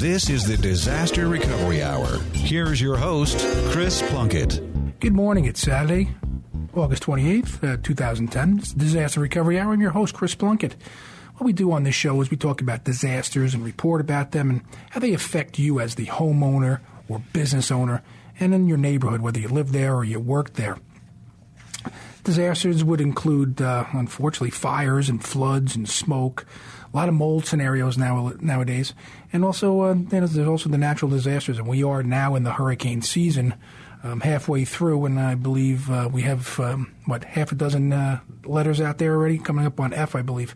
This is the Disaster Recovery Hour. Here's your host, Chris Plunkett. Good morning. It's Saturday, August 28th, 2010. It's the Disaster Recovery Hour. I'm your host, Chris Plunkett. What we do on this show is we talk about disasters and report about them and how they affect you as the homeowner or business owner and in your neighborhood, whether you live there or you work there. Disasters would include, unfortunately, fires and floods and smoke, a lot of mold scenarios nowadays, and also there's also the natural disasters. And we are now in the hurricane season, halfway through, and I believe we have, half a dozen letters out there already, coming up on F, I believe.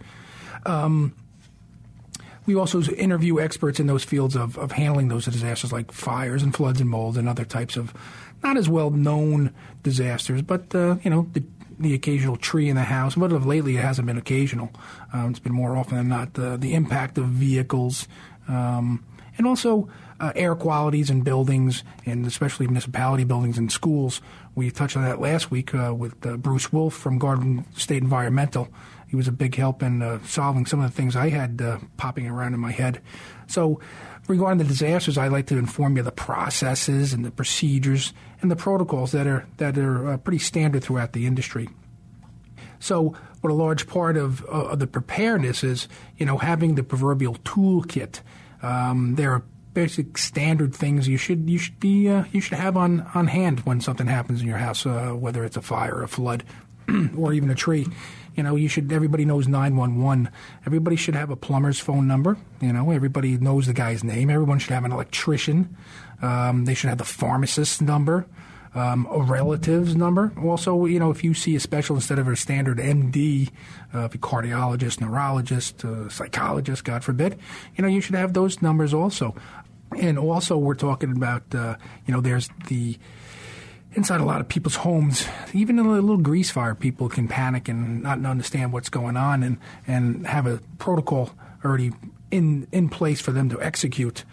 We also interview experts in those fields of handling those disasters like fires and floods and mold and other types of not as well-known disasters, but, the occasional tree in the house. But of lately, it hasn't been occasional. It's been more often than not the impact of vehicles and also air qualities in buildings, and especially municipality buildings and schools. We touched on that last week with Bruce Wolf from Garden State Environmental. He was a big help in solving some of the things I had popping around in my head. So regarding the disasters, I like to inform you of the processes and the procedures and the protocols that are pretty standard throughout the industry. So what a large part of the preparedness is, having the proverbial toolkit. There are basic standard things you should have on hand when something happens in your house, whether it's a fire, a flood, or even a tree. Everybody knows 911. Everybody should have a plumber's phone number. Everybody knows the guy's name. Everyone should have an electrician. They should have the pharmacist's number, a relative's number. Also, if you see a special instead of a standard MD, if a cardiologist, neurologist, psychologist, God forbid, you should have those numbers also. And also we're talking about, there's the inside a lot of people's homes, even in a little grease fire, people can panic and not understand what's going on and have a protocol already in place for them to execute.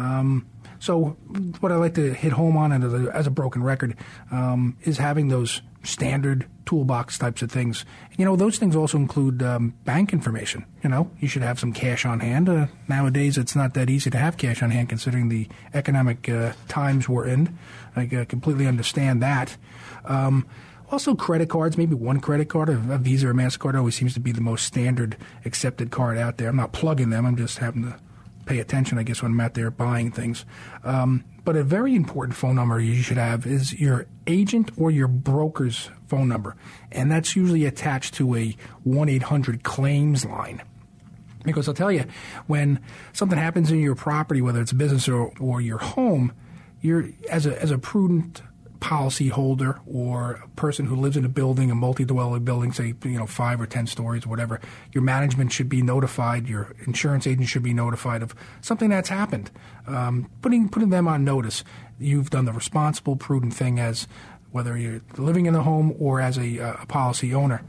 So what I like to hit home on as a broken record is having those standard toolbox types of things. Those things also include bank information. You should have some cash on hand. Nowadays, it's not that easy to have cash on hand considering the economic times we're in. I completely understand that. Also, credit cards, maybe one credit card, a Visa or MasterCard always seems to be the most standard accepted card out there. I'm not plugging them. I'm just having to pay attention, I guess, when I'm out there buying things. But a very important phone number you should have is your agent or your broker's phone number. And that's usually attached to a 1-800-CLAIMS line. Because I'll tell you, when something happens in your property, whether it's a business or your home, you're as a prudent policy holder or a person who lives in a building, a multi-dwelling building, say 5 or 10 stories, whatever, your management should be notified, your insurance agent should be notified of something that's happened. Putting them on notice. You've done the responsible, prudent thing as whether you're living in the home or as a policy owner.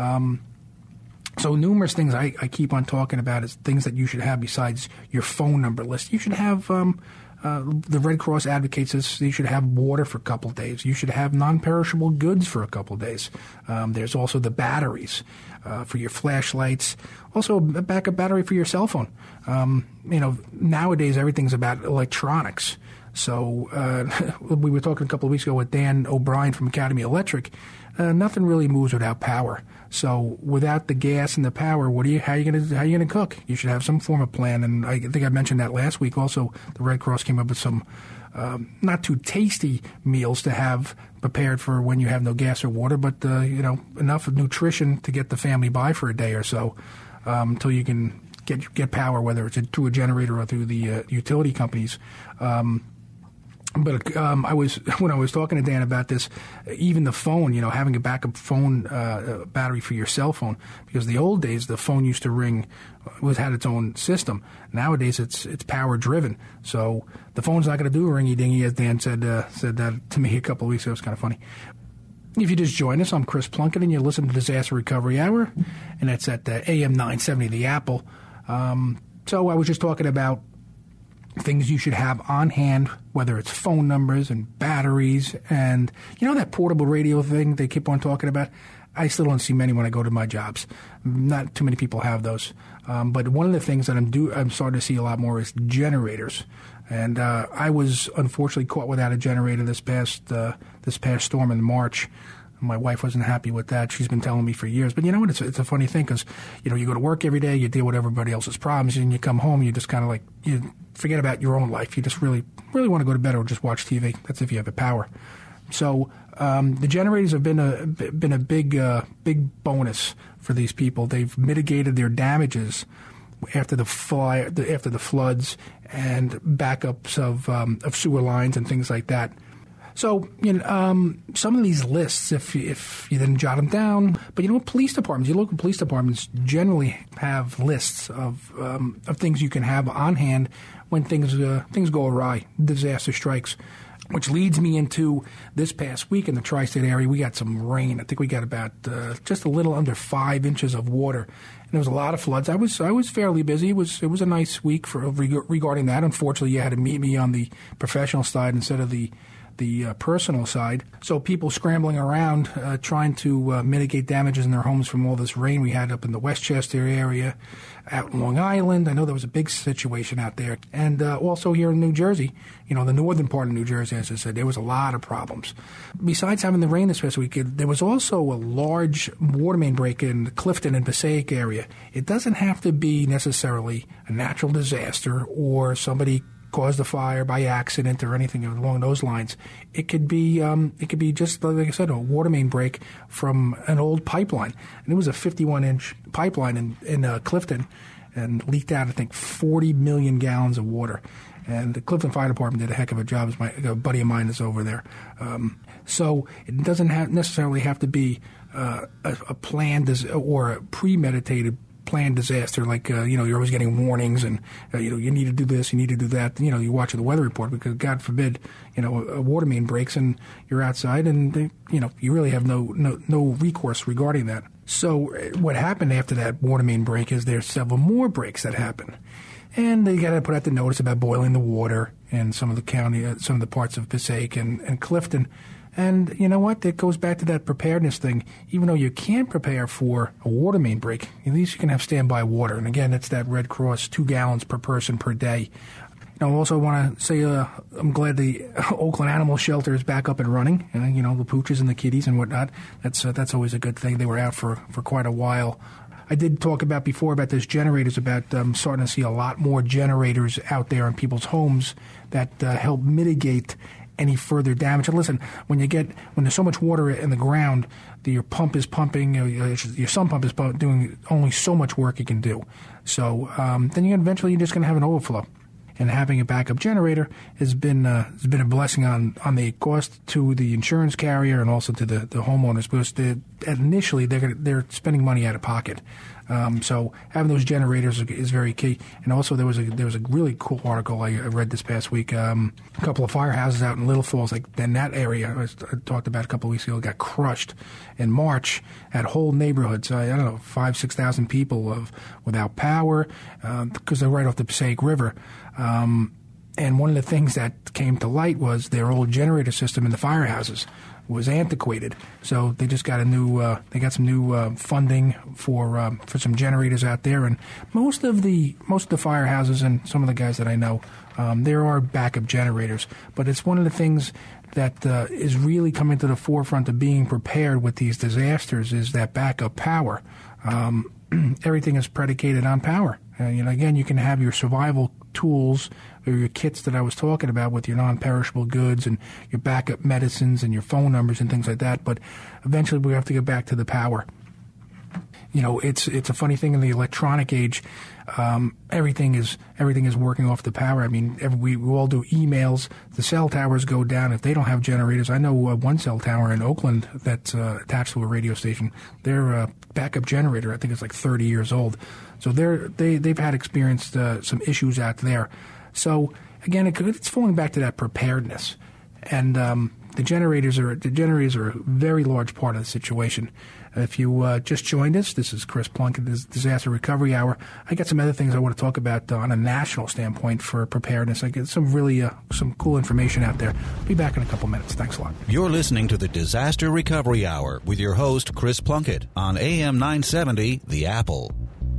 So numerous things I keep on talking about is things that you should have besides your phone number list. You should have the Red Cross advocates this. You should have water for a couple of days. You should have non-perishable goods for a couple of days. There's also the batteries for your flashlights. Also, a backup battery for your cell phone. Nowadays everything's about electronics. So we were talking a couple of weeks ago with Dan O'Brien from Academy Electric. Nothing really moves without power. So without the gas and the power, how are you gonna cook? You should have some form of plan. And I think I mentioned that last week. Also, the Red Cross came up with some not too tasty meals to have prepared for when you have no gas or water, but enough of nutrition to get the family by for a day or so until you can get power, whether it's through a generator or through the utility companies. But when I was talking to Dan about this, even the phone, having a backup phone battery for your cell phone, because the old days the phone used to ring, had its own system. Nowadays it's power driven, so the phone's not going to do a ringy dingy, as Dan said that to me a couple of weeks ago. It was kind of funny. If you just joined us, I'm Chris Plunkett, and you're listening to Disaster Recovery Hour, and that's at AM 970 The Apple. So I was just talking about things you should have on hand, whether it's phone numbers and batteries and, that portable radio thing they keep on talking about. I still don't see many when I go to my jobs. Not too many people have those. But one of the things that I'm starting to see a lot more is generators. And I was unfortunately caught without a generator this past storm in March. My wife wasn't happy with that. She's been telling me for years. But you know what? It's a funny thing because, you go to work every day, you deal with everybody else's problems, and you come home, you just kind of like, you forget about your own life. You just really, really want to go to bed or just watch TV. That's if you have the power. So the generators have been a big bonus for these people. They've mitigated their damages after the floods and backups of sewer lines and things like that. So, some of these lists, if you didn't jot them down, but police departments, your local police departments generally have lists of things you can have on hand when things go awry, disaster strikes. Which leads me into this past week in the tri-state area. We got some rain. I think we got about just a little under 5 inches of water, and there was a lot of floods. I was fairly busy. It was a nice week regarding that. Unfortunately, you had to meet me on the professional side instead of the personal side. So people scrambling around trying to mitigate damages in their homes from all this rain we had up in the Westchester area, out in Long Island. I know there was a big situation out there. And also here in New Jersey, the northern part of New Jersey, as I said, there was a lot of problems. Besides having the rain this past week, there was also a large water main break in the Clifton and Passaic area. It doesn't have to be necessarily a natural disaster or somebody caused a fire by accident or anything along those lines. It could be just like I said, a water main break from an old pipeline, and it was a 51-inch pipeline in Clifton, and leaked out I think 40 million gallons of water. And the Clifton Fire Department did a heck of a job. A buddy of mine is over there. So it doesn't necessarily have to be a planned or a premeditated planned disaster, like, you're always getting warnings and, you need to do this, you need to do that. You watch the weather report because, God forbid, a water main breaks and you're outside and, you really have no recourse regarding that. So what happened after that water main break is there's several more breaks that happen. And they got to put out the notice about boiling the water in some of the parts of Passaic and Clifton. And you know what? It goes back to that preparedness thing. Even though you can't prepare for a water main break, at least you can have standby water. And again, it's that Red Cross, 2 gallons per person per day. I also want to say I'm glad the Oakland Animal Shelter is back up and running. And, the pooches and the kitties and whatnot. That's always a good thing. They were out for quite a while. I did talk about before about those generators, about starting to see a lot more generators out there in people's homes that help mitigate any further damage. And listen, when there's so much water in the ground, your pump is pumping, your sump pump is doing only so much work it can do. So then you're just going to have an overflow. And having a backup generator has been a blessing on the cost to the insurance carrier and also to the homeowners, because initially they're spending money out of pocket. So having those generators is very key. And also there was a really cool article I read this past week. A couple of firehouses out in Little Falls, like in that area I talked about a couple of weeks ago, got crushed in March. At whole neighborhoods, 5,000-6,000 people without power because they're right off the Passaic River. And one of the things that came to light was their old generator system in the firehouses was antiquated. So they just got some new funding for some generators out there. And most of the firehouses and some of the guys that I know, there are backup generators. But it's one of the things that is really coming to the forefront of being prepared with these disasters is that backup power. Everything is predicated on power. Again, you can have your survival tools or your kits that I was talking about with your non-perishable goods and your backup medicines and your phone numbers and things like that. But eventually we have to get back to the power. It's a funny thing in the electronic age. Everything is working off the power. I mean, we all do emails. The cell towers go down if they don't have generators. I know one cell tower in Oakland that's attached to a radio station. Their backup generator, I think, is like 30 years old. So they've had experienced some issues out there. So again, it's falling back to that preparedness. And the generators are a very large part of the situation. If you just joined us, this is Chris Plunkett, this is Disaster Recovery Hour. I got some other things I want to talk about on a national standpoint for preparedness. I get some really some cool information out there. I'll be back in a couple minutes. Thanks a lot. You're listening to the Disaster Recovery Hour with your host, Chris Plunkett, on AM 970, The Apple.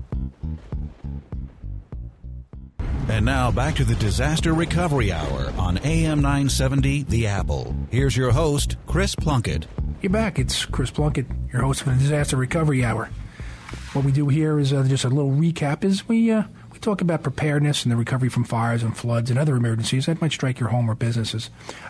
And now back to the Disaster Recovery Hour on AM 970, The Apple. Here's your host, Chris Plunkett. You're back. It's Chris Plunkett, your host for the Disaster Recovery Hour. What we do here is just a little recap. Is we talk about preparedness and the recovery from fires and floods and other emergencies that might strike your home or businesses.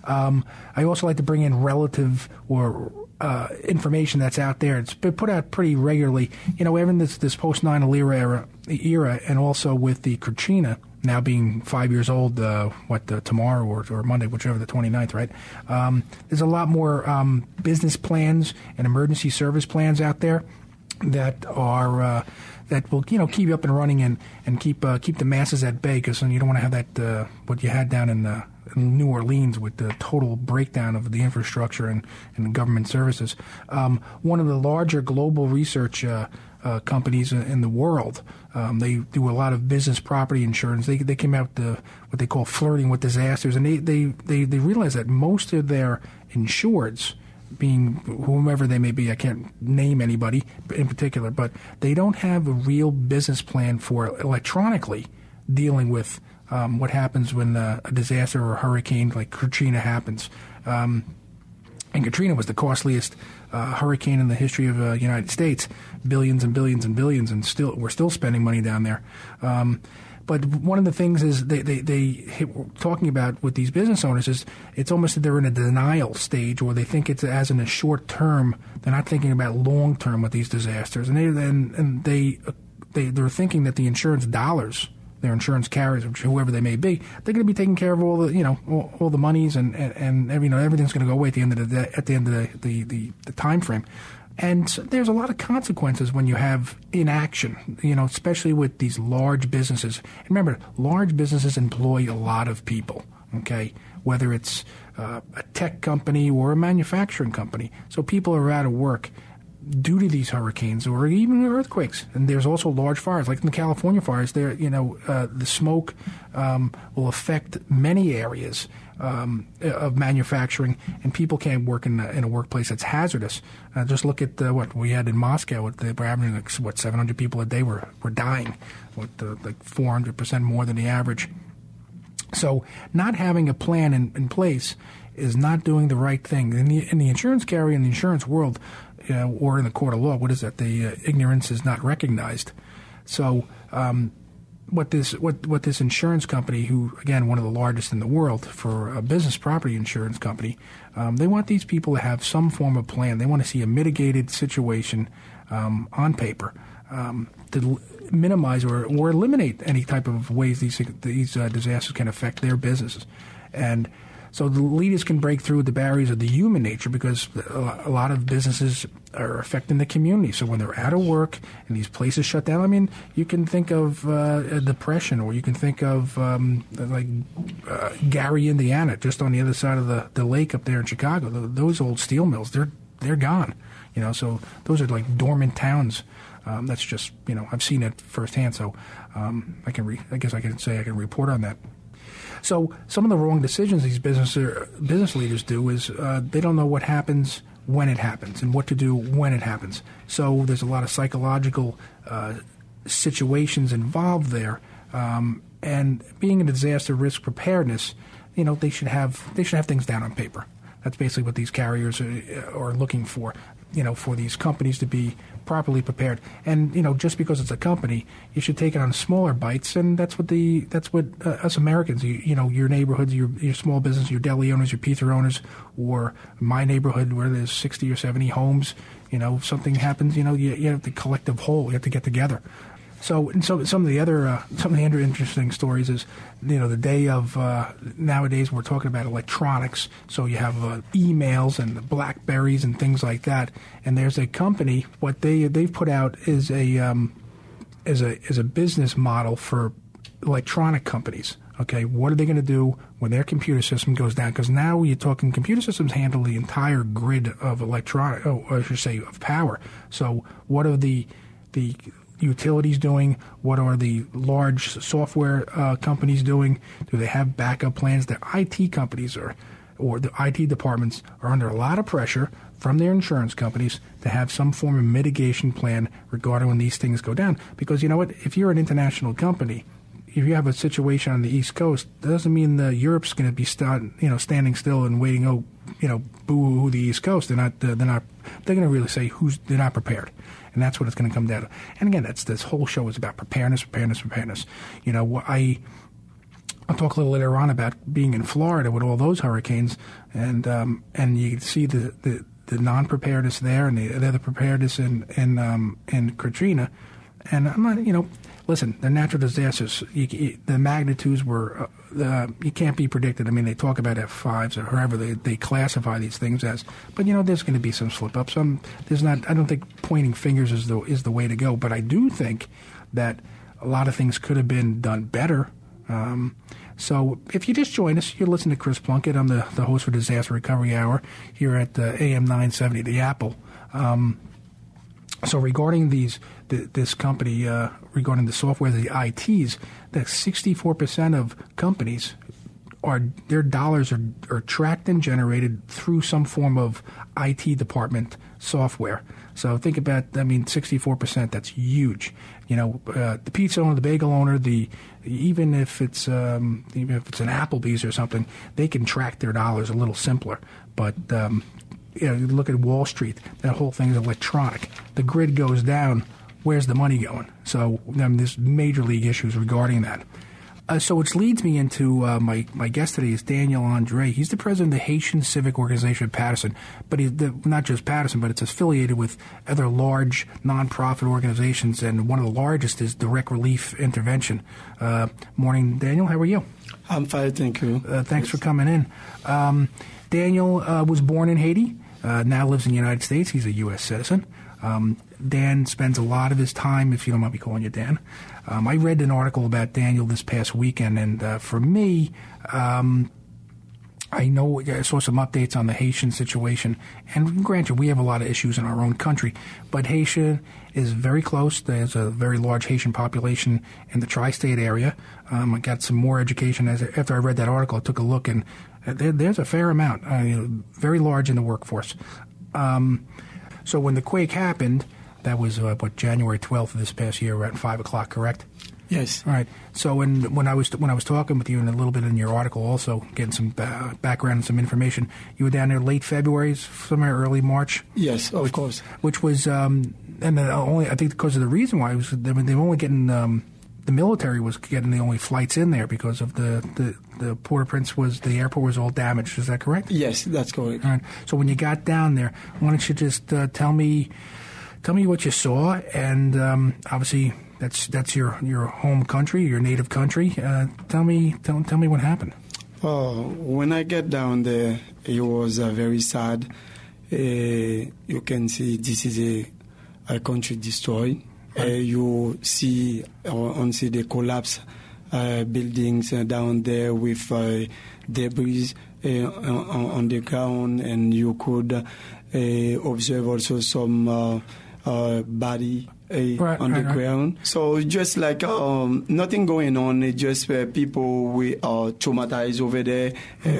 I also like to bring in relative or information that's out there. It's been put out pretty regularly. You know, even this post-9/11 era, and also with the Katrina now being 5 years old, tomorrow or Monday, whichever, the 29th, right? There's a lot more business plans and emergency service plans out there that are that will keep you up and running and keep the masses at bay, because you don't want to have that what you had down in New Orleans with the total breakdown of the infrastructure and government services. One of the larger global research companies in the world, they do a lot of business property insurance. They came out with what they call flirting with disasters, and they realize that most of their insureds, being whomever they may be, I can't name anybody in particular, but they don't have a real business plan for electronically dealing with what happens when a disaster or a hurricane like Katrina happens. And Katrina was the costliest hurricane in the history of the United States, billions and billions and billions, and we're still spending money down there. But one of the things is talking about with these business owners is it's almost that they're in a denial stage, or they think it's as in a short term. They're not thinking about long term with these disasters, and they're thinking that the insurance dollars, their insurance carriers, whoever they may be, they're going to be taking care of all the all the monies and everything's going to go away at the end of the time frame. And there's a lot of consequences when you have inaction, especially with these large businesses. And remember, large businesses employ a lot of people, okay, whether it's a tech company or a manufacturing company. So people are out of work due to these hurricanes or even earthquakes. And there's also large fires, like in the California fires. There, the smoke will affect many areas of manufacturing, and people can't work in a workplace that's hazardous. Just look at what we had in Moscow. We're having 700 people a day were dying, like 400% more than the average. So not having a plan in place is not doing the right thing. In the insurance carrier, in the insurance world, or in the court of law, what is that? The ignorance is not recognized. So what this insurance company, who again one of the largest in the world for a business property insurance company, they want these people to have some form of plan. They want to see a mitigated situation on paper to minimize or eliminate any type of ways these disasters can affect their businesses. And so the leaders can break through the barriers of the human nature, because a lot of businesses are affecting the community. So when they're out of work and these places shut down, I mean, you can think of a depression, or you can think of Gary, Indiana, just on the other side of the lake up there in Chicago. Those old steel mills, they're gone. So those are like dormant towns. That's just, I've seen it firsthand. So I guess I can say I can report on that. So some of the wrong decisions these business leaders do is they don't know what happens when it happens and what to do when it happens. So there's a lot of psychological situations involved there. And being in disaster risk preparedness, they should have things down on paper. That's basically what these carriers are looking for. For these companies to be properly prepared. And just because it's a company, you should take it on smaller bites. And that's what us Americans, your neighborhoods, your small business, your deli owners, your pizza owners, or my neighborhood where there's 60 or 70 homes. Something happens. You have the collective whole. You have to get together. So some of the other interesting stories is, the day of nowadays we're talking about electronics. So you have emails and the BlackBerries and things like that. And there's a company, what they've put out is a business model for electronic companies. Okay, what are they going to do when their computer system goes down? Because now you're talking computer systems handle the entire grid of of power. So what are the utilities doing? What are the large software companies doing? Do they have backup plans? The IT companies or the IT departments are under a lot of pressure from their insurance companies to have some form of mitigation plan regarding when these things go down. Because you know what? If you're an international company, if you have a situation on the East Coast, that doesn't mean that Europe's going to be standing still and waiting. Boo-hoo, the East Coast. They're going to really say they're not prepared, and that's what it's going to come down to. And again, this whole show is about preparedness. You know, I'll talk a little later on about being in Florida with all those hurricanes, and you can see the non-preparedness there and the other preparedness in Katrina. And I'm not, listen, the natural disasters, the magnitudes were, you can't be predicted. I mean, they talk about F5s or however they classify these things as. But, there's going to be some slip-ups. I don't think pointing fingers is the way to go. But I do think that a lot of things could have been done better. So if you just join us, you're listening to Chris Plunkett. I'm the host for Disaster Recovery Hour here at AM 970, The Apple. So regarding this company, regarding the software, the ITs, that 64% of companies their dollars are tracked and generated through some form of IT department software. So think about, 64%. That's huge. The pizza owner, the bagel owner, even if it's an Applebee's or something, they can track their dollars a little simpler. But you look at Wall Street, that whole thing is electronic. The grid goes down, where's the money going? So there's major league issues regarding that. So which leads me into my guest today is Daniel Andre. He's the president of the Haitian Civic Organization of Paterson, but he's not just Paterson, but it's affiliated with other large nonprofit organizations, and one of the largest is Direct Relief Intervention. Morning, Daniel. How are you? I'm fine, thank you. Thanks for coming in. Daniel was born in Haiti, now lives in the United States. He's a U.S. citizen. Dan spends a lot of his time, if you don't mind me calling you Dan. I read an article about Daniel this past weekend, and for me, I saw some updates on the Haitian situation. And granted, we have a lot of issues in our own country, but Haiti is very close. There's a very large Haitian population in the tri-state area. I got some more education after I read that article. I took a look, and there's a fair amount, very large in the workforce. So when the quake happened, that was January 12th of this past year, around 5 o'clock, correct? Yes. All right. So when I was talking with you, and a little bit in your article, also getting some background and some information, you were down there late February, somewhere early March. Yes, of course. Which was, and only I think because of the reason why was they were only getting the military was getting the only flights in there because of the Port-au-Prince the airport was all damaged. Is that correct? Yes, that's correct. All right. So when you got down there, why don't you just tell me what you saw, and obviously that's your home country, your native country. Tell me what happened. When I get down there, it was very sad. You can see this is a country destroyed. You see the collapse buildings down there with debris on the ground, and you could observe also some body on the ground. So just like nothing going on, it's just people we are traumatized over there,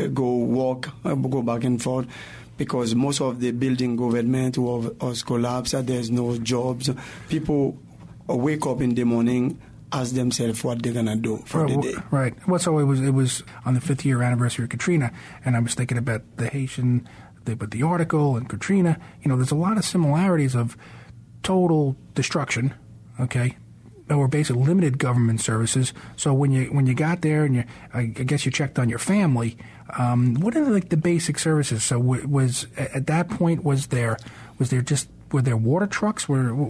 go back and forth. Because most of the building government was collapsed, there's no jobs. People wake up in the morning, ask themselves what they're gonna do for the day. Right. Well, so it was on the 5th year anniversary of Katrina, and I was thinking about the Haitian, the article and Katrina. There's a lot of similarities of total destruction. Okay. Or basically limited government services. So when you got there and I guess you checked on your family, what are the basic services? So was at that point were there water trucks?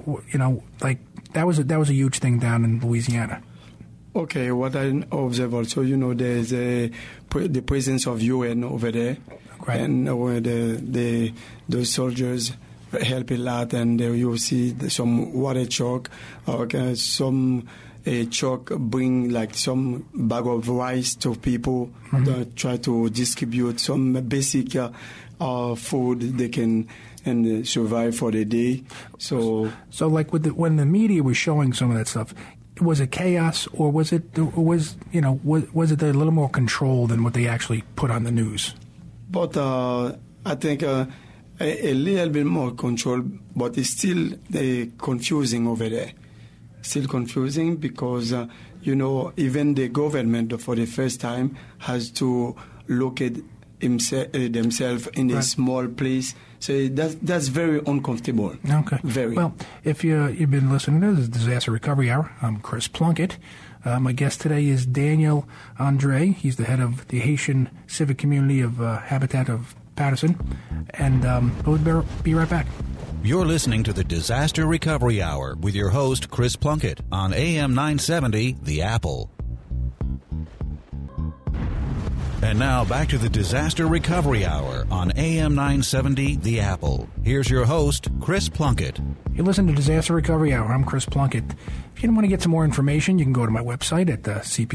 That was a huge thing down in Louisiana. Okay, what I observe also, there's the presence of UN over there, right. And those soldiers help a lot, and you see some water truck, some truck bring like some bag of rice to people, try to distribute some basic food they can and survive for the day. So like when the media was showing some of that stuff, was it chaos, or was it a little more controlled than what they actually put on the news? But I think a little bit more control, but it's still confusing over there. Still confusing because, even the government for the first time has to locate themselves in a small place. So that's very uncomfortable. Okay. Very. Well, if you've been listening to the Disaster Recovery Hour, I'm Chris Plunkett. My guest today is Daniel Andre. He's the head of the Haitian Civic Community of Habitat of Patterson. And we'll be right back. You're listening to the Disaster Recovery Hour with your host, Chris Plunkett, on AM 970, The Apple. And now back to the Disaster Recovery Hour on AM 970, The Apple. Here's your host, Chris Plunkett. You listen to Disaster Recovery Hour. I'm Chris Plunkett. If you want to get some more information, you can go to my website at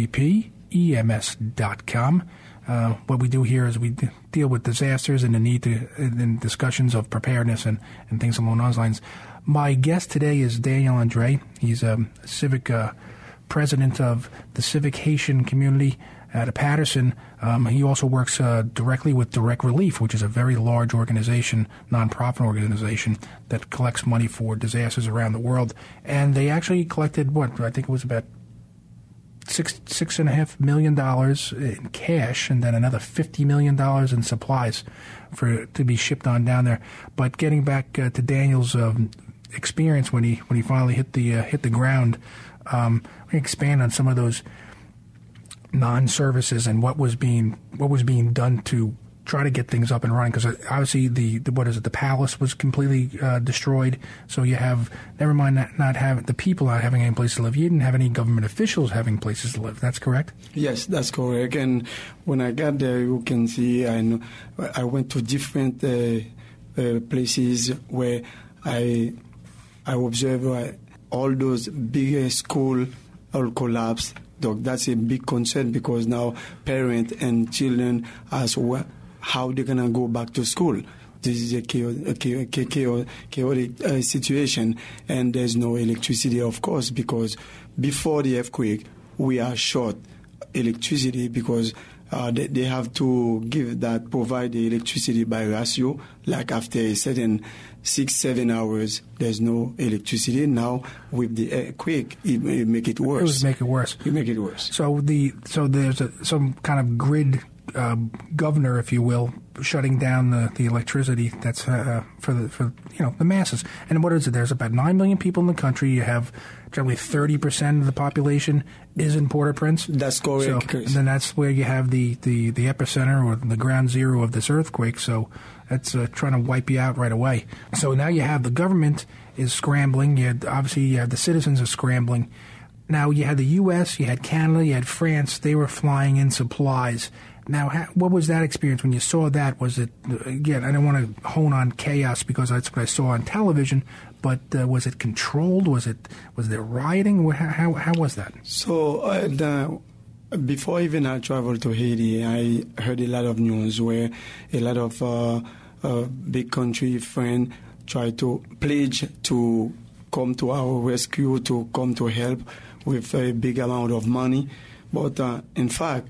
cppems.com. What we do here is we deal with disasters and the need to, and discussions of preparedness and things along those lines. My guest today is Daniel Andre. He's a civic president of the Civic Haitian Community at Patterson. He also works directly with Direct Relief, which is a very large organization, nonprofit organization that collects money for disasters around the world. And they actually collected I think it was about $6.5 million in cash, and then another $50 million in supplies to be shipped on down there. But getting back to Daniel's experience when he finally hit the ground, we expand on some of those non-services and what was being done to try to get things up and running, because obviously the palace was completely destroyed. So you have, never mind not having the people not having any place to live. You didn't have any government officials having places to live. That's correct? Yes, that's correct. And when I got there, you can see I went to different places where I observed all those big schools all collapsed. That's a big concern, because now parents and children ask how they're going to go back to school. This is a chaotic situation, and there's no electricity, of course, because before the earthquake, we are short electricity because they have to provide the electricity by ratio, like after a certain 6-7 hours, there's no electricity. Now, with the earthquake, it make it worse. It would make it worse. It make it worse. So there's some kind of grid governor, if you will, shutting down the electricity that's for the masses. And what is it? There's about 9 million people in the country. You have generally 30% of the population is in Port-au-Prince. That's correct. So, and then that's where you have the epicenter or the ground zero of this earthquake. So that's trying to wipe you out right away. So now you have the government is scrambling. Obviously you have the citizens are scrambling. Now you had the U.S., you had Canada, you had France. They were flying in supplies. Now, what was that experience when you saw that? Was it, again, I don't want to hone on chaos because that's what I saw on television, but was it controlled? Was there rioting? How was that? So before even I traveled to Haiti, I heard a lot of news where a lot of big country friends tried to pledge to come to our rescue, to come to help with a big amount of money. But in fact,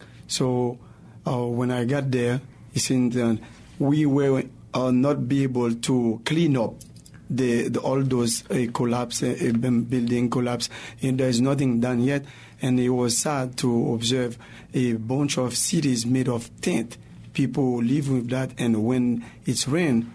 when I got there, it seemed we were not be able to clean up all those building collapse, and there's nothing done yet. And it was sad to observe a bunch of cities made of tent. People live with that, and when it's rain,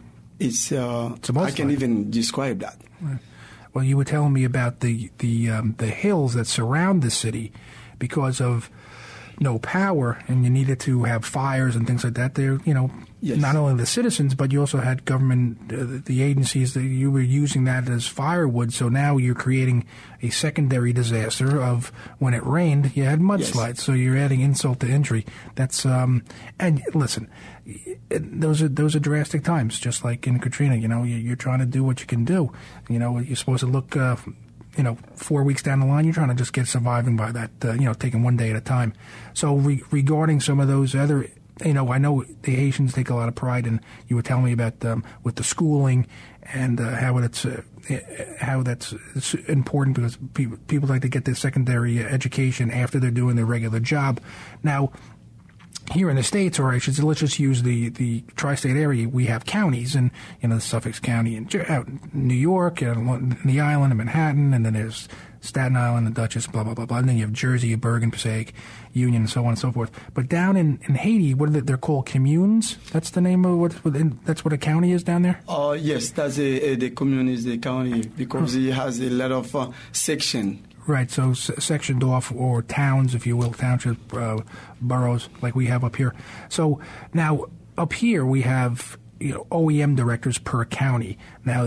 I can't even describe that. Right. Well, you were telling me about the hills that surround the city because of no power and you needed to have fires and things like that, there, Yes. not only the citizens, but you also had government, the agencies that you were using that as firewood. So now you're creating a secondary disaster of when it rained, you had mudslides. Yes. So you're adding insult to injury. That's and listen, those are drastic times, just like in Katrina. You're trying to do what you can do. You're supposed to look. 4 weeks down the line, you're trying to just get surviving by that, taking one day at a time. So regarding some of those other, I know the Haitians take a lot of pride in, you were telling me about with the schooling and how that's it's important because people like to get their secondary education after they're doing their regular job. Now, here in the States, or I should say, let's just use the tri-state area, we have counties, and, the Suffolk County in New York, and the island of Manhattan, and then there's Staten Island, the Dutchess, blah, blah, blah, blah. And then you have Jersey, Bergen, Passaic, Union, and so on and so forth. But down in Haiti, they're called communes? That's the name of that's what a county is down there? Yes, that's the commune is the county because it has a lot of section. Right, so sectioned off, or towns, if you will, township, boroughs, like we have up here. So now up here we have OEM directors per county. Now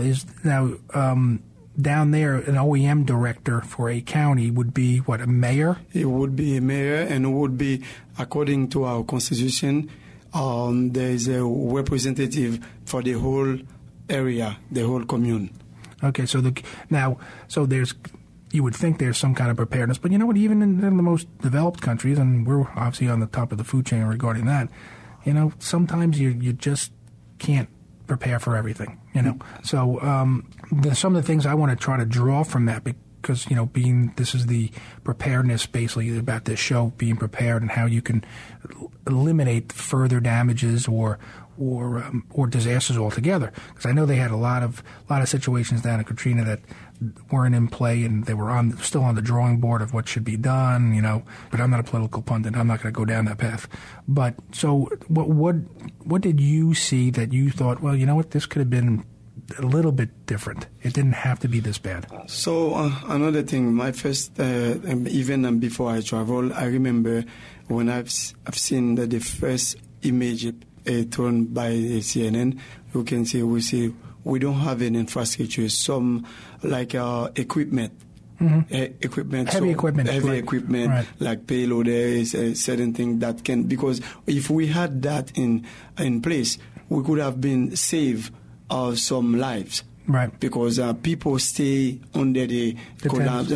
down there an OEM director for a county would be what, a mayor? It would be a mayor, and it would be, according to our constitution, there is a representative for the whole area, the whole commune. Okay, so there's. You would think there's some kind of preparedness, but you know what? Even in the most developed countries, and we're obviously on the top of the food chain regarding that, sometimes you just can't prepare for everything. So some of the things I want to try to draw from that, because this is the preparedness basically about this show, being prepared and how you can eliminate further damages or disasters altogether. Because I know they had a lot of situations down in Katrina that weren't in play, and they were still on the drawing board of what should be done. But I'm not a political pundit. I'm not going to go down that path. But so what did you see that you thought, well, you know what, this could have been a little bit different. It didn't have to be this bad. So another thing, my first even before I travel, I remember when I've seen the first image thrown by CNN. You can see we don't have an infrastructure, some like equipment. Mm-hmm. Heavy equipment, right. Like payload. There is a certain thing that can, because if we had that in place, we could have been saved some lives. Right. Because people stay under the collapse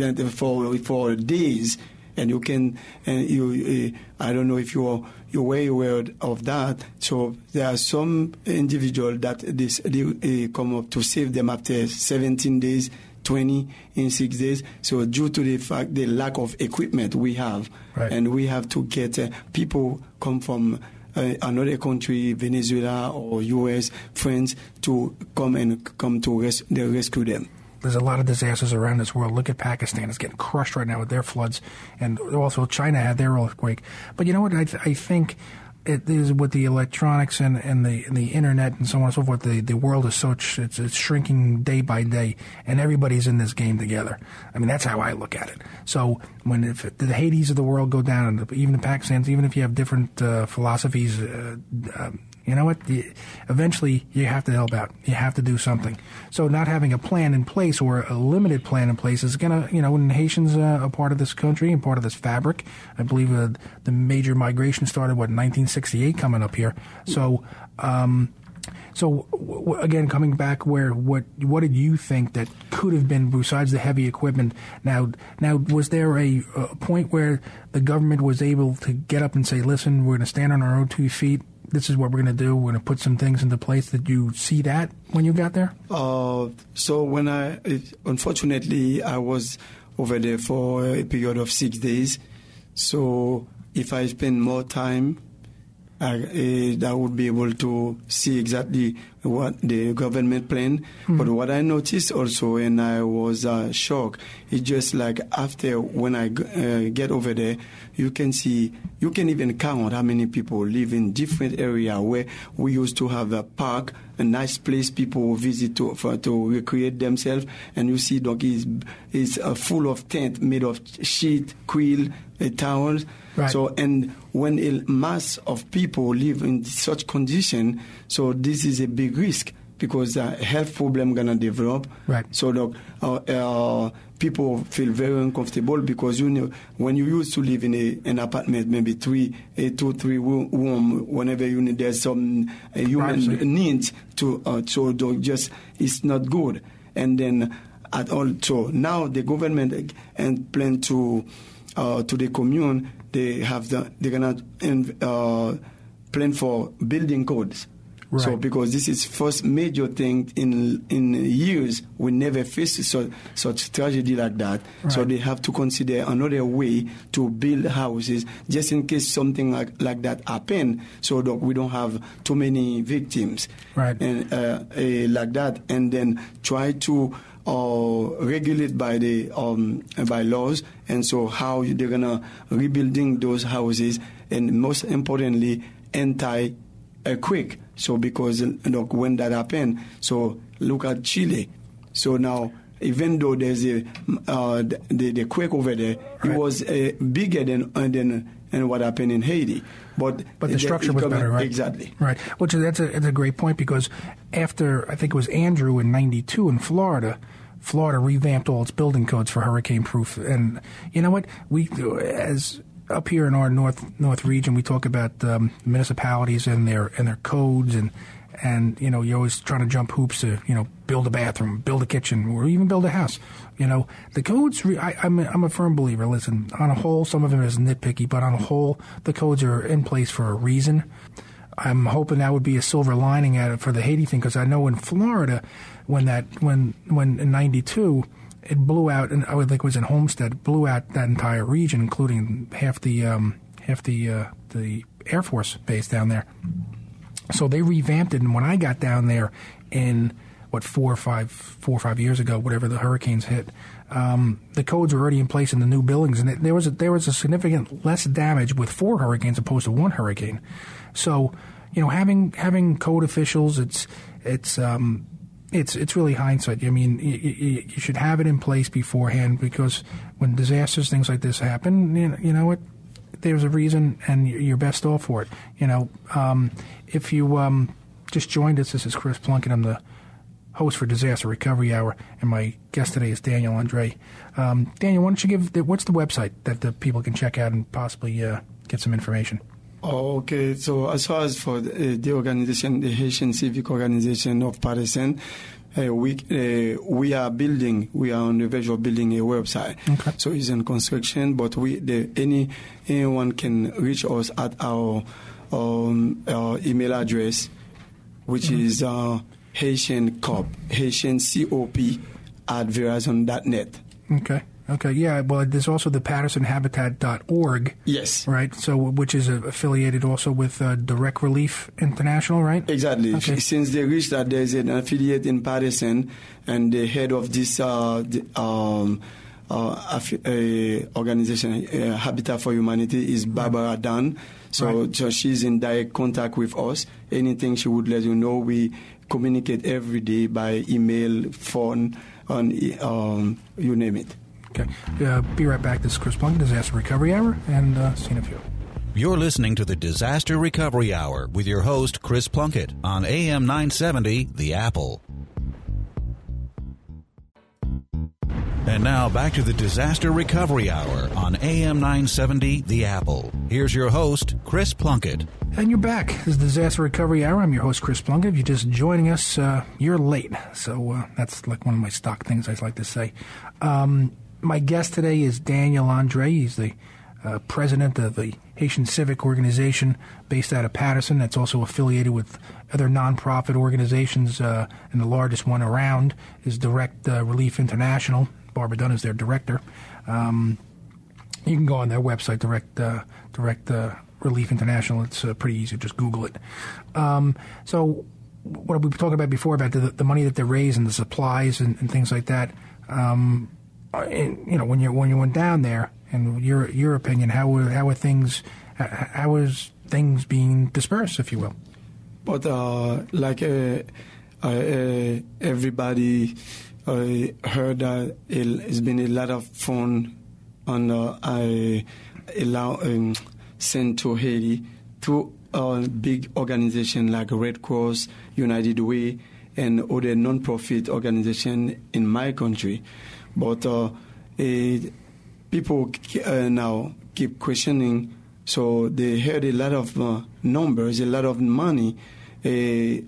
for days, and you can, I don't know if you're way aware of that. So there are some individuals that they come up to save them after 17 days, 20 in 6 days. So due to the lack of equipment we have, right. And we have to get people come from another country, Venezuela or U.S., France, to come to rescue them. There's a lot of disasters around this world. Look at Pakistan; it's getting crushed right now with their floods, and also China had their earthquake. But you know what? I think it is with the electronics and the internet and so on and so forth. The world is it's shrinking day by day, and everybody's in this game together. I mean, that's how I look at it. So if the Haitis of the world go down, and even the Pakistans, even if you have different philosophies. You know what? Eventually, you have to help out. You have to do something. So not having a plan in place or a limited plan in place is going to, when Haitians are a part of this country and part of this fabric. I believe the major migration started, 1968 coming up here. So, again, coming back, what did you think that could have been, besides the heavy equipment? Now, was there a point where the government was able to get up and say, listen, we're going to stand on our own 2 feet? This is what we're going to do. We're going to put some things into place. Did you see that when you got there? So when unfortunately, I was over there for a period of 6 days. So if I spend more time, I would be able to see exactly what the government plan. But what I noticed also, and I was shocked, it's just like after when I get over there, you can even count how many people live in different area where we used to have a park, a nice place people visit to recreate themselves, and you see is full of tent made of sheet, quill, towels. Right. So, and when a mass of people live in such condition, so this is a big risk because health problem gonna develop. Right. So people feel very uncomfortable because when you used to live in an apartment, maybe 3 room, whenever you need there's some human needs to just it's not good. And then at all, so now the government and plan to the commune. They're gonna plan for building codes. Right. So because this is first major thing in years, we never faced such tragedy like that. Right. So they have to consider another way to build houses just in case something like that happen, so that we don't have too many victims. Right. And like that, and then try to regulate by the by laws, and so how they're gonna rebuilding those houses, and most importantly anti-earthquake. So because when that happened, so look at Chile. So now even though there's the quake over there, right. It was bigger than what happened in Haiti. But the structure was better, right? Exactly. Right. That's a great point, because after, I think it was Andrew in '92 in Florida revamped all its building codes for hurricane-proof. And you know what? We, as up here in our north region, we talk about municipalities and their codes, and you know, you're always trying to jump hoops to, you know, build a bathroom, build a kitchen, or even build a house. You know, the codes, I'm a firm believer. Listen, on a whole, some of them is nitpicky, but on a whole, the codes are in place for a reason. I'm hoping that would be a silver lining at it for the Haiti thing, because I know in Florida, when in '92, it blew out, and I would think it was in Homestead, blew out that entire region, including half the Air Force base down there. So they revamped it, and when I got down there in 4 or 5 years ago, whatever the hurricanes hit, the codes were already in place in the new buildings, and there was a significant less damage with 4 hurricanes opposed to 1 hurricane. So, you know, having code officials, it's really hindsight. I mean, you should have it in place beforehand, because when disasters, things like this happen, you know what? There's a reason, and you're best off for it. You know, if you just joined us, this is Chris Plunkett. I'm the host for Disaster Recovery Hour, and my guest today is Daniel Andre. Daniel, why don't you what's the website that the people can check out and possibly get some information? Okay, so as far as for the organization, the Haitian Civic Organization of Patterson, we are on the verge of building a website. Okay. So it's in construction, but anyone can reach us at our email address, which is Haitian COP at Verizon.net. Okay, yeah. Well, there's also the PattersonHabitat.org. Yes. Right. So, which is affiliated also with Direct Relief International, right? Exactly. Okay. Since they reached that, there's an affiliate in Patterson, and the head of this organization, Habitat for Humanity, is Barbara Dunn. So she's in direct contact with us. Anything she would let you know. We communicate every day by email, phone, you name it. Okay. Be right back. This is Chris Plunkett, Disaster Recovery Hour, and see you in a few. You're listening to the Disaster Recovery Hour with your host, Chris Plunkett, on AM 970, The Apple. And now back to the Disaster Recovery Hour on AM 970, The Apple. Here's your host, Chris Plunkett. And you're back. This is the Disaster Recovery Hour. I'm your host, Chris Plunkett. If you're just joining us, you're late. So that's like one of my stock things I like to say. My guest today is Daniel Andre. He's the president of the Haitian Civic Organization based out of Patterson. That's also affiliated with other nonprofit organizations, and the largest one around is Direct Relief International. Barbara Dunn is their director. You can go on their website, Direct Relief International. It's pretty easy. Just Google it. So what we were talking about before about the money that they raise and the supplies and things like that. And, when you went down there, and your opinion, how were things? How was things being dispersed, if you will? But everybody heard that it's been a lot of fun sent to Haiti to big organizations like Red Cross, United Way, and other non-profit organizations in my country. But people now keep questioning. So they heard a lot of numbers, a lot of money in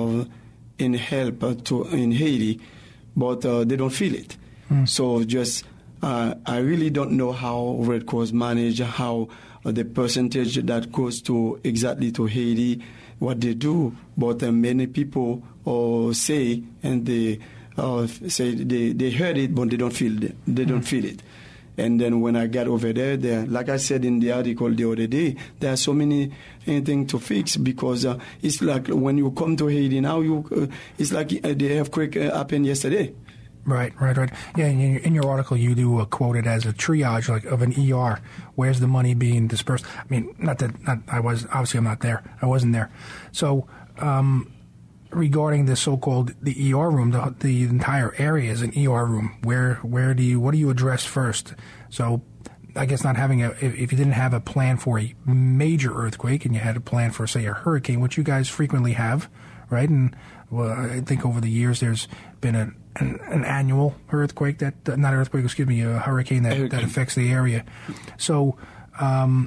help in Haiti, but they don't feel it. So just I really don't know how Red Cross manage, how the percentage that goes to exactly to Haiti, what they do. But many people say, and they say they heard it, but they don't feel it. They don't feel it. And then when I got over there, like I said in the article the other day, there are so many things to fix because it's like when you come to Haiti now, it's like the earthquake happened yesterday. Right. Yeah, in your article, you do quote it as a triage, like of an ER. Where's the money being dispersed? I mean, I'm not there. I wasn't there. So, regarding the so-called the ER room, the entire area is an ER room. What do you address first? So, I guess not having if you didn't have a plan for a major earthquake and you had a plan for, say, a hurricane, which you guys frequently have, right? And I think over the years there's been a annual earthquake a hurricane that affects the area. So, so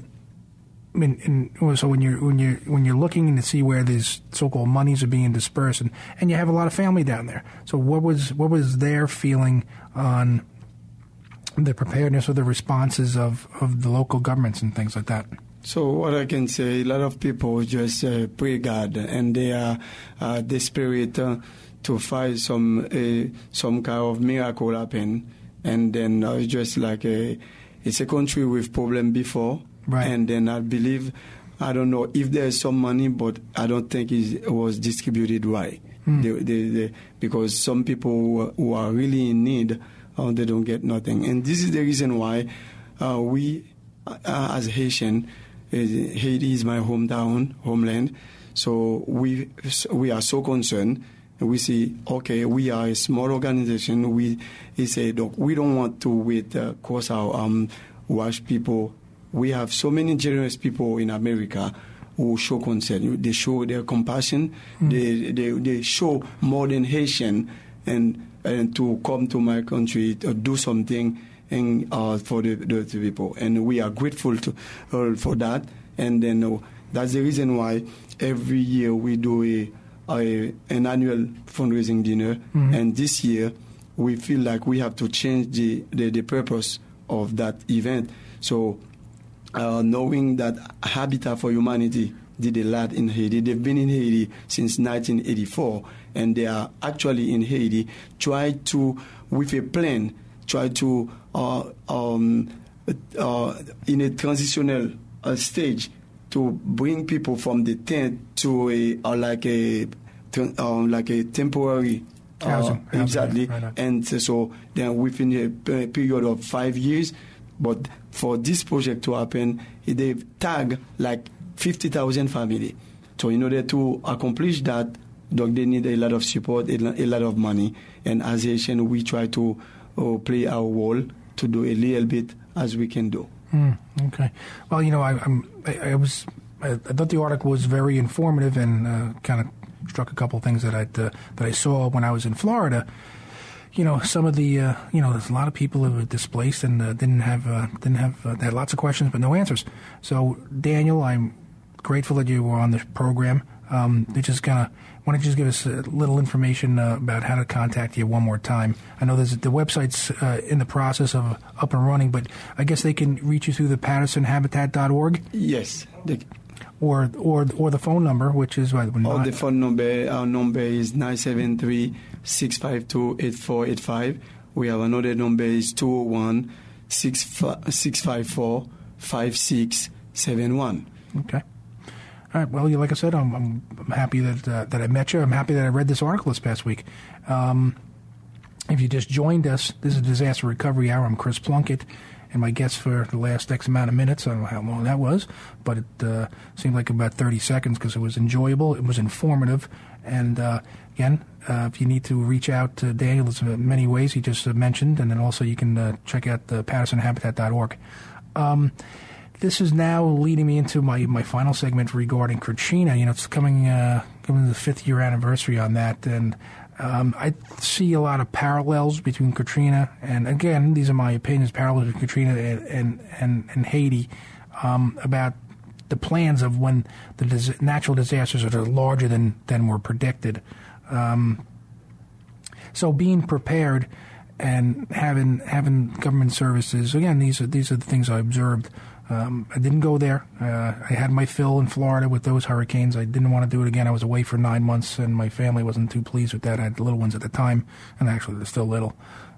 when you're looking to see where these so-called monies are being dispersed, and you have a lot of family down there. So what was their feeling on the preparedness or the responses of the local governments and things like that? So what I can say, a lot of people just pray God, and they are desperate to find some kind of miracle happen, and then it's just like it's a country with problem before, right. And then I believe, I don't know if there's some money, but I don't think it was distributed right. Because some people who are really in need, they don't get nothing, and this is the reason why we, as Haitian, Haiti is my homeland, so we are so concerned. We see, okay, we are a small organization. We say, look, we don't want to wait, cause our wash people. We have so many generous people in America who show concern. They show their compassion. They show more than Haitian, and to come to my country to do something for the people. And we are grateful for that. And then that's the reason why every year we do an annual fundraising dinner, and this year we feel like we have to change the purpose of that event. So knowing that Habitat for Humanity did a lot in Haiti, they've been in Haiti since 1984, and they are actually in Haiti, with a plan, in a transitional stage, to bring people from the tent to a temporary housing. Exactly. Right. And so then within a period of 5 years, but for this project to happen, they've tagged like 50,000 families. So in order to accomplish that, they need a lot of support, a lot of money. And as Haitian, we try to play our role to do a little bit as we can do. Okay. Well, I thought the article was very informative and kind of struck a couple of things that I saw when I was in Florida. Some of the there's a lot of people who were displaced and they had lots of questions but no answers. So Daniel, I'm grateful that you were on the program. Why don't you just give us a little information about how to contact you one more time? I know the website's in the process of up and running, but I guess they can reach you through the PattersonHabitat.org? Yes. Or the phone number, which is what? The phone number, our number is 973-652-8485. We have another number is 201-654-5671. Okay. All right. Well, like I said, I'm happy that I met you. I'm happy that I read this article this past week. If you just joined us, this is Disaster Recovery Hour. I'm Chris Plunkett, and my guest for the last X amount of minutes, I don't know how long that was, but it seemed like about 30 seconds because it was enjoyable, it was informative, and again, if you need to reach out to Daniel, there's many ways he just mentioned, and then also you can check out PattersonHabitat.org. This is now leading me into my final segment regarding Katrina. It's coming to the 5th year anniversary on that, and I see a lot of parallels between Katrina and, again, these are my opinions, parallels between Katrina and Haiti about the plans of when the natural disasters are larger than were predicted. So being prepared and having government services, again, these are the things I observed. I didn't go there. I had my fill in Florida with those hurricanes. I didn't want to do it again. I was away for 9 months, and my family wasn't too pleased with that. I had little ones at the time, and actually they're still little.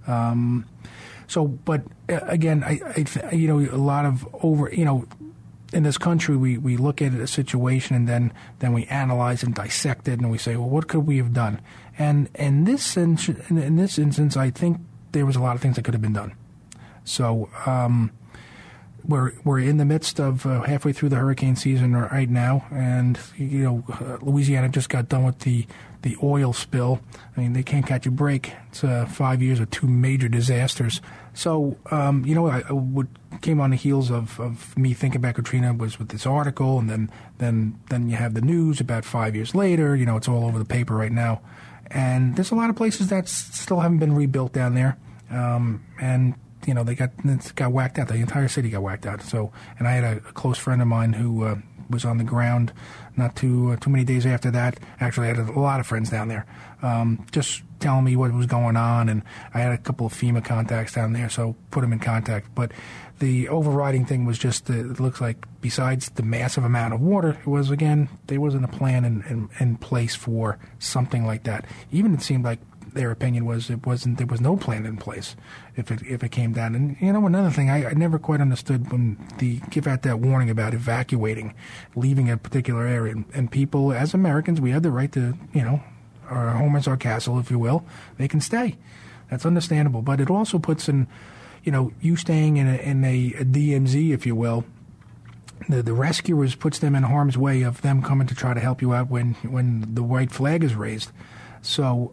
But again, I a lot of in this country, we look at a situation and then we analyze and dissect it, and we say, well, what could we have done? And in this instance, I think there was a lot of things that could have been done. So we're in the midst of halfway through the hurricane season right now, and Louisiana just got done with the oil spill. I mean, they can't catch a break. It's 5 years of 2 major disasters. So what came on the heels of me thinking about Katrina was with this article, and then you have the news about 5 years later. It's all over the paper right now, and there's a lot of places that still haven't been rebuilt down there, and they got whacked out. The entire city got whacked out. So, and I had a close friend of mine who was on the ground not too many days after that. Actually, I had a lot of friends down there, just telling me what was going on, and I had a couple of FEMA contacts down there, so put them in contact. But the overriding thing was just it looks like besides the massive amount of water, it was, again, there wasn't a plan in place for something like that. Even it seemed like their opinion was there was no plan in place if it came down. And another thing I never quite understood when they give out that warning about evacuating, leaving a particular area, and people as Americans, we have the right to our home is our castle, if you will. They can stay. That's understandable, but it also puts in you staying in a DMZ, if you will. The rescuers puts them in harm's way of them coming to try to help you out when the white flag is raised. So,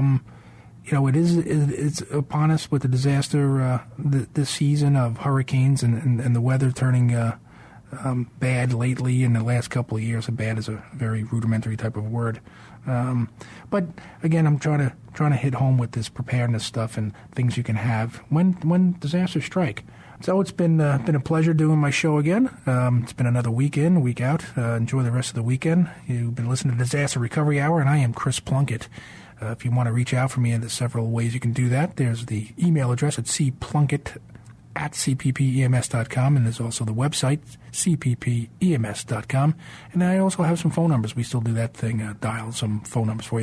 it's upon us with the disaster this season of hurricanes and the weather turning bad lately in the last couple of years. Bad is a very rudimentary type of word. But again, I'm trying to hit home with this preparedness stuff and things you can have when disasters strike. So it's been a pleasure doing my show again. It's been another week in, week out. Enjoy the rest of the weekend. You've been listening to Disaster Recovery Hour, and I am Chris Plunkett. If you want to reach out for me, there's several ways you can do that. There's the email address at cplunkett@cppems.com, and there's also the website, cppems.com. And I also have some phone numbers. We still do that thing, dial some phone numbers for you,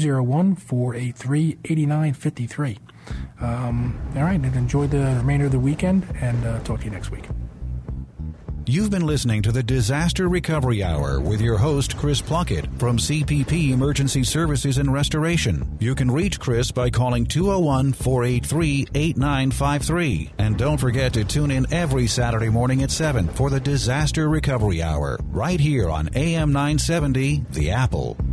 201-483-8953. All right, and enjoy the remainder of the weekend, and talk to you next week. You've been listening to the Disaster Recovery Hour with your host, Chris Plunkett from CPP Emergency Services and Restoration. You can reach Chris by calling 201-483-8953. And don't forget to tune in every Saturday morning at 7 for the Disaster Recovery Hour, right here on AM 970, The Apple.